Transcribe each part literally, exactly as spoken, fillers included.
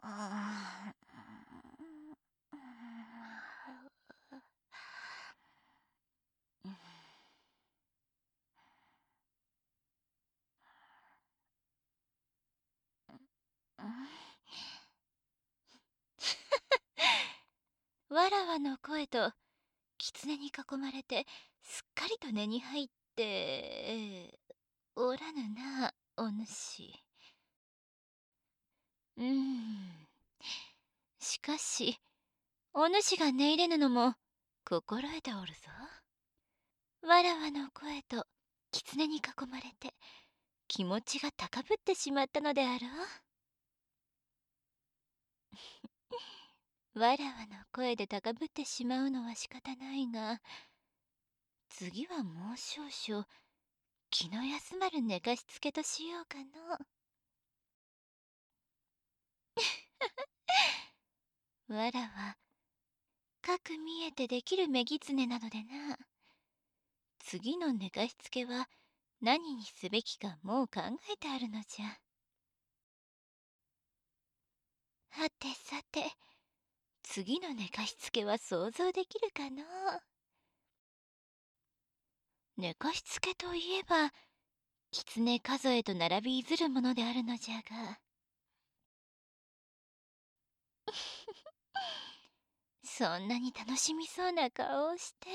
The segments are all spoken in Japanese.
わらわの声と狐に囲まれてすっかりと根に入っておらぬな、お主。うーん。しかしお主が寝入れぬのも心得ておるぞ。わらわの声と狐に囲まれて気持ちが高ぶってしまったのであろう。わらわの声で高ぶってしまうのは仕方ないが、次はもう少々気の休まる寝かしつけとしようかの。わらはかく見えてできる女狐なのでな。次の寝かしつけは何にすべきかもう考えてあるのじゃ。はてさて、次の寝かしつけは想像できるかの。寝かしつけといえば狐数えと並びいずるものであるのじゃがそんなに楽しみそうな顔をして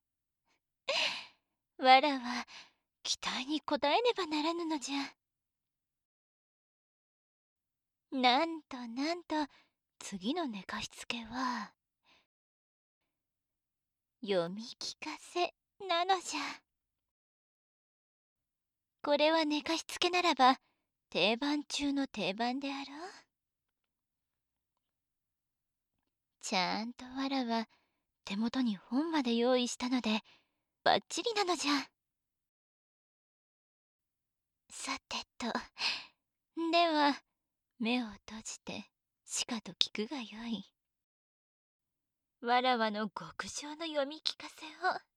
わらは期待に応えねばならぬのじゃ。なんとなんと次の寝かしつけは読み聞かせなのじゃ。これは寝かしつけならば定番中の定番であろう。ちゃんとわらは手元に本まで用意したのでバッチリなのじゃ。さてと、では目を閉じてしかと聞くがよい。わらわの極上の読み聞かせ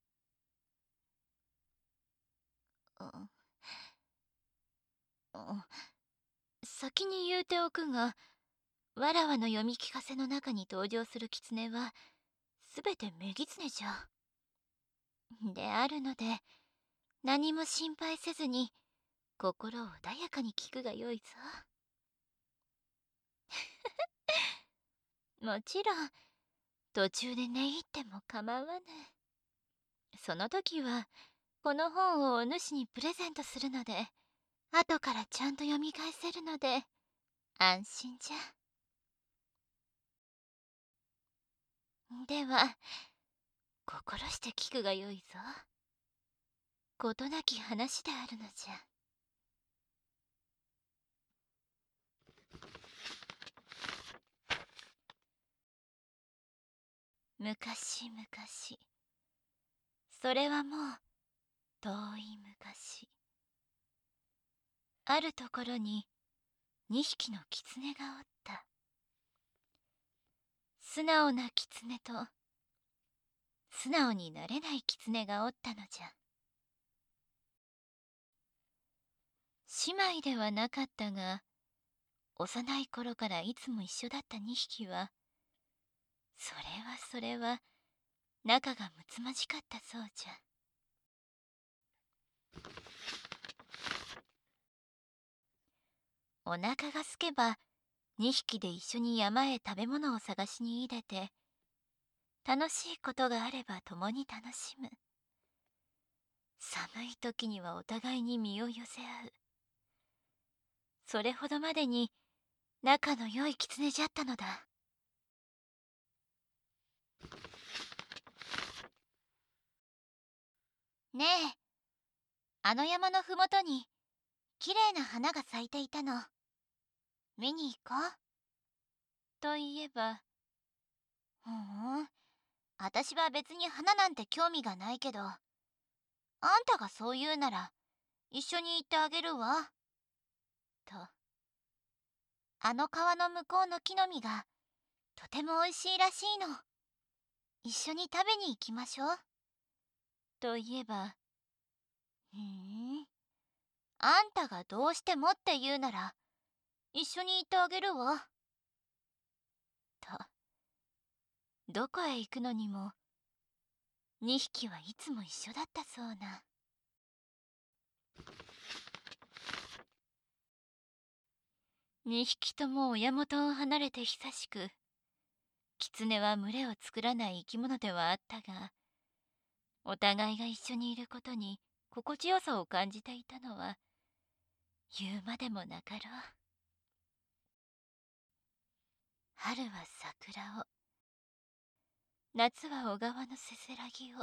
を。うんうん、先に言うておくが、わらわの読み聞かせの中に登場する狐はすべて女狐じゃ。であるので何も心配せずに心を穏やかに聞くがよいぞ。もちろん途中で寝入っても構わぬ。その時はこの本をお主にプレゼントするので後からちゃんと読み返せるので安心じゃ。では心して聞くがよいぞ。事なき話であるのじゃ。昔々、それはもう遠い昔、あるところににひきの狐がおった。素直な狐と素直になれない狐がおったのじゃ。姉妹ではなかったが幼い頃からいつも一緒だったにひきはそれはそれは仲がむつまじかったそうじゃ。お腹がすけばにひきで一緒に山へ食べ物を探しに出て楽しいことがあれば共に楽しむ。寒い時にはお互いに身を寄せ合う。それほどまでに仲の良い狐じゃったのだ。ねえ、あの山のふもとにきれいな花が咲いていたの。見に行こう。と言えば、ふーん、あたしは別に花なんて興味がないけど、あんたがそう言うなら一緒に行ってあげるわ。と、あの川の向こうの木の実がとてもおいしいらしいの。一緒に食べに行きましょう。と言えば、ふーん、あんたがどうしてもって言うなら一緒に行ってあげるわ。 どこへ行くのにもにひきはいつも一緒だったそうな。にひきとも親元を離れて久しく、狐は群れを作らない生き物ではあったが、お互いが一緒にいることに心地よさを感じていたのは言うまでもなかろう。春は桜を、夏は小川のせせらぎを、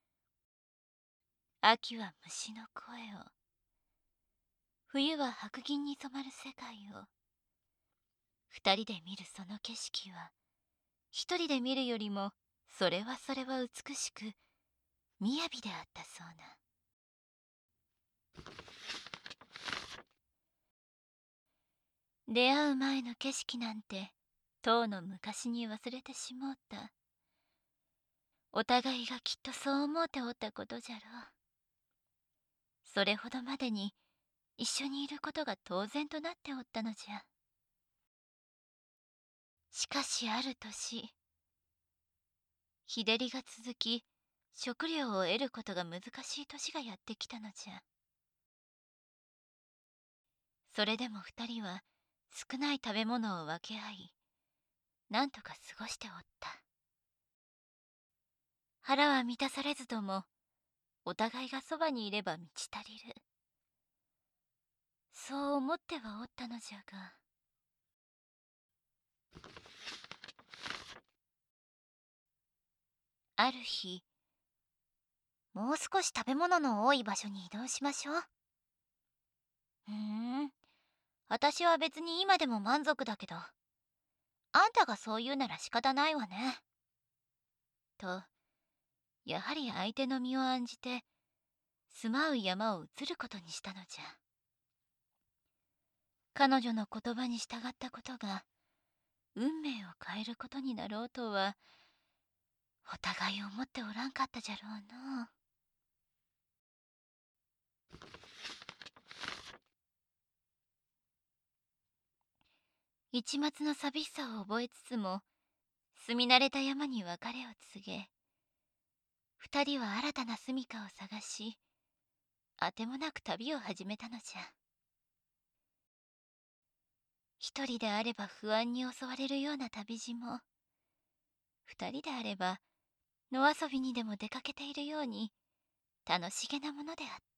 秋は虫の声を、冬は白銀に染まる世界を、二人で見るその景色は一人で見るよりもそれはそれは美しく雅であったそうな。出会う前の景色なんてとうの昔に忘れてしもうた。お互いがきっとそう思うておったことじゃろう。それほどまでに一緒にいることが当然となっておったのじゃ。しかしある年、日照りが続き食料を得ることが難しい年がやってきたのじゃ。それでも二人は少ない食べ物を分け合い、なんとか過ごしておった。腹は満たされずとも、お互いがそばにいれば満ち足りる。そう思ってはおったのじゃが。ある日、もう少し食べ物の多い場所に移動しましょう。ふーん、私は別に今でも満足だけど、あんたがそう言うなら仕方ないわね。と、やはり相手の身を案じて、住まう山を移ることにしたのじゃ。彼女の言葉に従ったことが運命を変えることになろうとはお互い思っておらんかったじゃろうの。一抹の寂しさを覚えつつも住み慣れた山に別れを告げ、二人は新たな住処を探し、あてもなく旅を始めたのじゃ。一人であれば不安に襲われるような旅路も、二人であれば野遊びにでも出かけているように楽しげなものであった。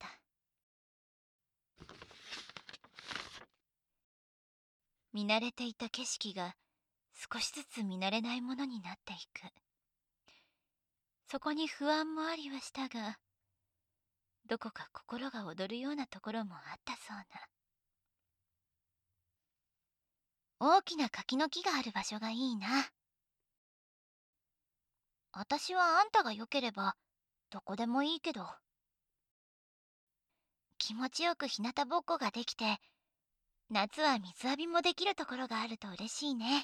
見慣れていた景色が少しずつ見慣れないものになっていく。そこに不安もありはしたが、どこか心が躍るようなところもあったそうな。大きな柿の木がある場所がいいな。私はあんたがよければどこでもいいけど。気持ちよく日向ぼっこができて、夏は水浴びもできるところがあると嬉しいね。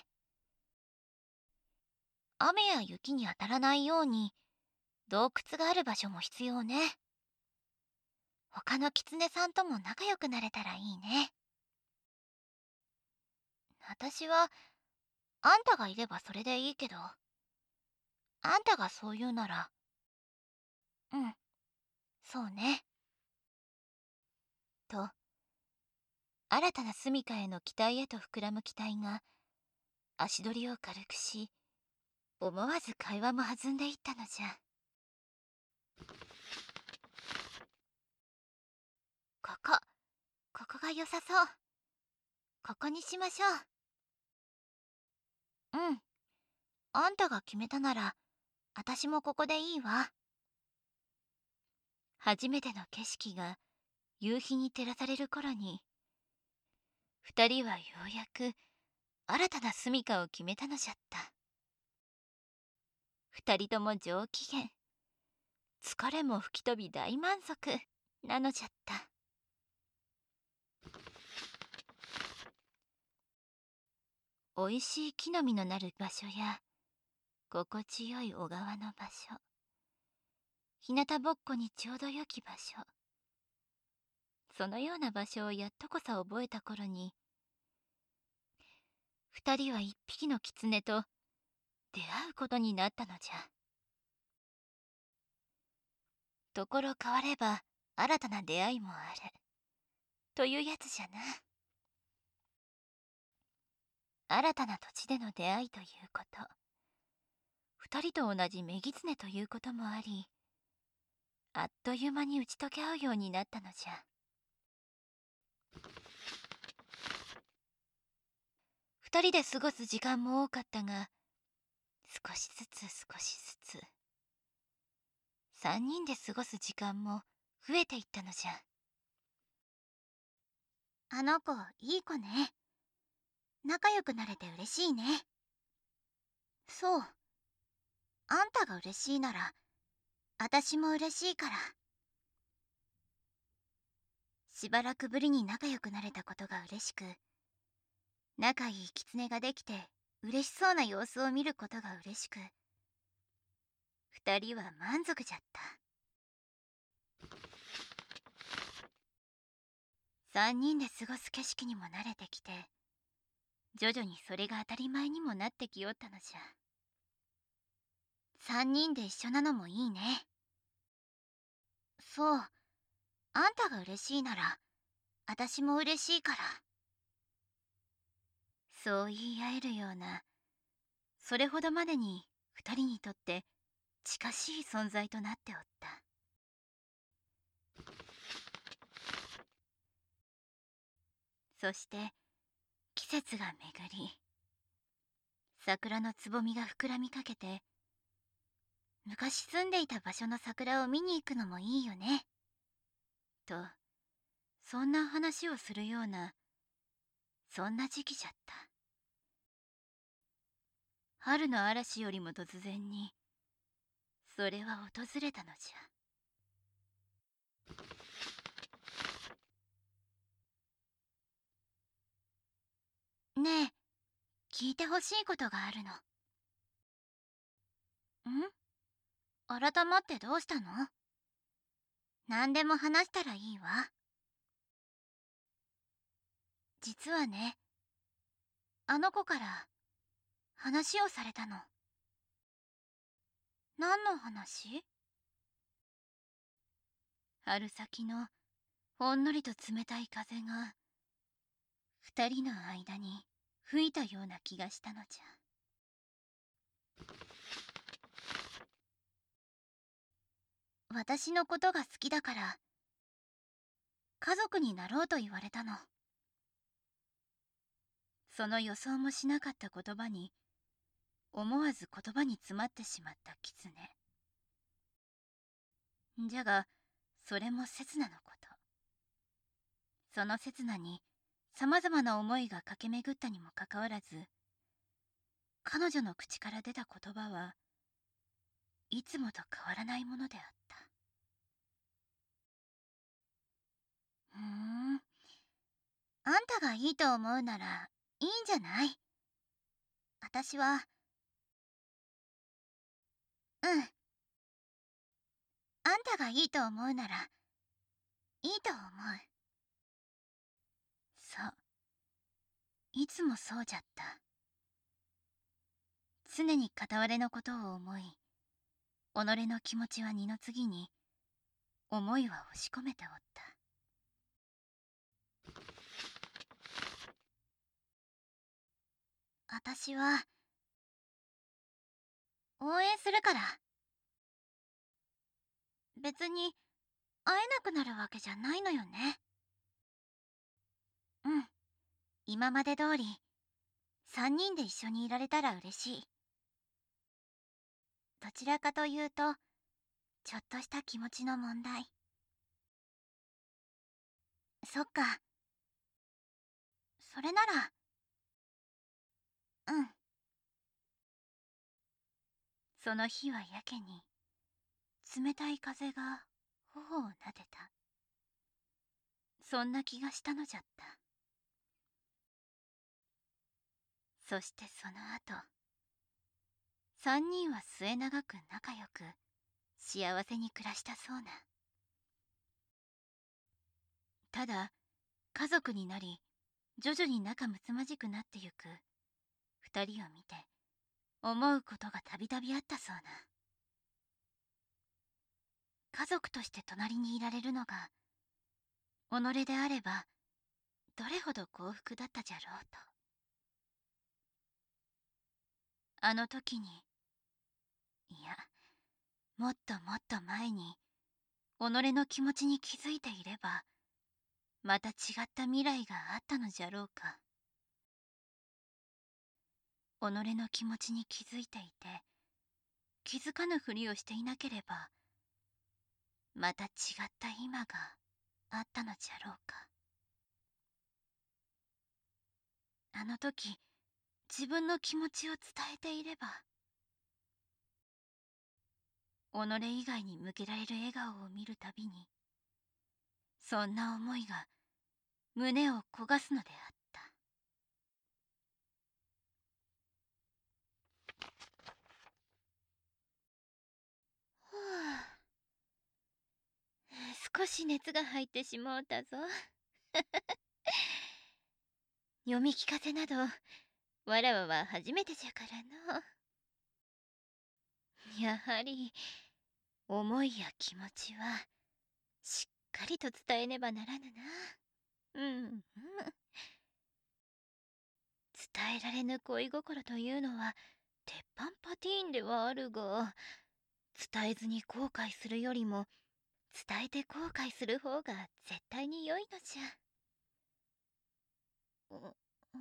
雨や雪に当たらないように洞窟がある場所も必要ね。他の狐さんとも仲良くなれたらいいね。私はあんたがいればそれでいいけど、あんたがそう言うなら、うん、そうね。と、新たな住処への期待へと膨らむ期待が足取りを軽くし、思わず会話も弾んでいったのじゃ。ここ、ここが良さそう。ここにしましょう。うん。あんたが決めたなら、私もここでいいわ。初めての景色が夕日に照らされる頃に、二人はようやく新たな住処を決めたのじゃった。二人とも上機嫌、疲れも吹き飛び大満足なのじゃった。おいしい木の実のなる場所や心地よい小川の場所、日向ぼっこにちょうどよき場所、そのような場所をやっとこさ覚えた頃に、二人は一匹の狐と出会うことになったのじゃ。ところ変われば新たな出会いもあるというやつじゃな。新たな土地での出会いということ、二人と同じ女狐ということもあり、あっという間に打ち解け合うようになったのじゃ。二人で過ごす時間も多かったが、少しずつ少しずつ三人で過ごす時間も増えていったのじゃ。あの子いい子ね。仲良くなれて嬉しいね。そう、あんたが嬉しいなら私も嬉しいから。しばらくぶりに仲良くなれたことが嬉しく、仲いい狐ができて嬉しそうな様子を見ることが嬉しく、二人は満足じゃった。三人で過ごす景色にも慣れてきて、徐々にそれが当たり前にもなってきよったのじゃ。三人で一緒なのもいいね。そう、あんたが嬉しいなら私も嬉しいから。そう言い合えるような、それほどまでに二人にとって近しい存在となっておった。そして季節が巡り、桜のつぼみが膨らみかけて、昔住んでいた場所の桜を見に行くのもいいよねと、そんな話をするような、そんな時期じゃった。春の嵐よりも突然にそれは訪れたのじゃ。ねえ、聞いてほしいことがあるの。ん？改まってどうしたの？何でも話したらいいわ。実はね、あの子から話をされたの。何の話？春先のほんのりと冷たい風が二人の間に吹いたような気がしたのじゃ。私のことが好きだから家族になろうと言われたの。その予想もしなかった言葉に思わず言葉に詰まってしまった狐。じゃがそれも刹那のこと。その刹那にさまざまな思いが駆け巡ったにもかかわらず、彼女の口から出た言葉はいつもと変わらないものであった。ふーん、あんたがいいと思うならいいんじゃない？私は、うん、あんたがいいと思うならいいと思う。そう、いつもそうじゃった。常に片割れのことを思い、己の気持ちは二の次に思いは押し込めておった。私は応援するから。別に会えなくなるわけじゃないのよね。うん、今まで通り三人で一緒にいられたら嬉しい。どちらかというとちょっとした気持ちの問題。そっか、それなら、うん。その日はやけに冷たい風が頬をなでた。そんな気がしたのじゃった。そしてその後、三人は末永く仲良く幸せに暮らしたそうな。ただ家族になり徐々に仲睦まじくなってゆく二人を見て思うことがたびたびあったそうな。家族として隣にいられるのが己であればどれほど幸福だったじゃろうと。あの時に、いや、もっともっと前に己の気持ちに気づいていればまた違った未来があったのじゃろうか。己の気持ちに気づいていて気づかぬふりをしていなければまた違った今があったのじゃろうか。あの時自分の気持ちを伝えていれば己以外に向けられる笑顔を見るたびにそんな思いが胸を焦がすのであった。ふう、少し熱が入ってしもうたぞ。読み聞かせなどわらわは初めてじゃからの。やはり思いや気持ちはしっかりと伝えねばならぬな。うんうん。伝えられぬ恋心というのは鉄板パティーンではあるが、伝えずに後悔するよりも伝えて後悔する方が絶対に良いのじゃ。うう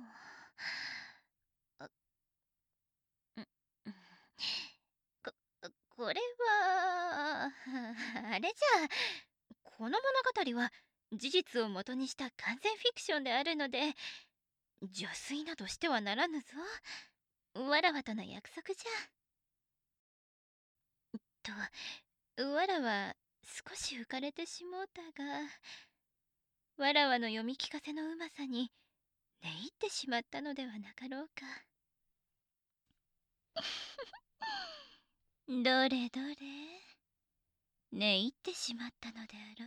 あうんうんここれはあれじゃ。この物語は事実をもとにした完全フィクションであるので邪推などしてはならぬぞ。わらわとの約束じゃ。とわらは少し浮かれてしもうたがわらわの読み聞かせのうまさに寝入ってしまったのではなかろうか。どれどれ、寝入ってしまったのであ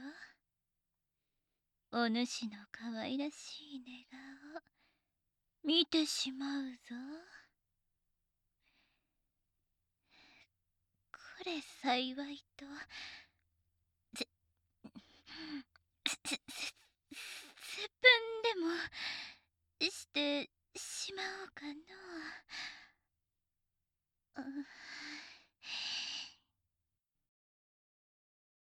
ろう。お主の可愛らしい寝顔見てしまうぞ。これ幸いと